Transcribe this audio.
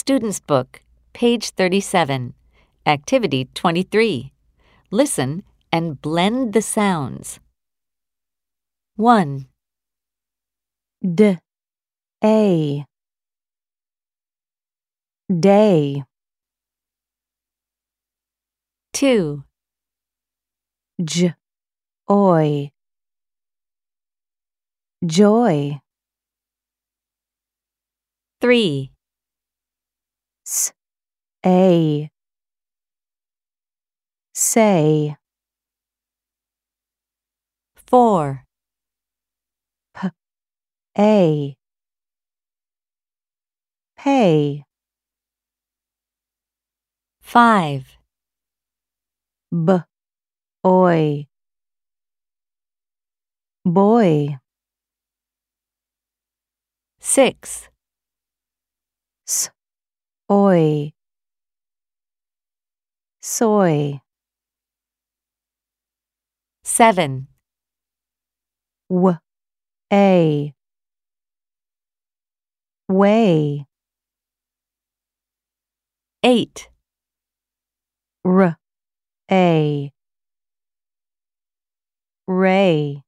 Student's Book, page 37, Activity 23. Listen and blend the sounds. 1, D, A, day. 2, J, oi, joy. 3, S, a, say. 4, P, a, pay. 5, B, oi, boy. 6, S, oi, soy. 7, W, a, way. 8, R, a, ray.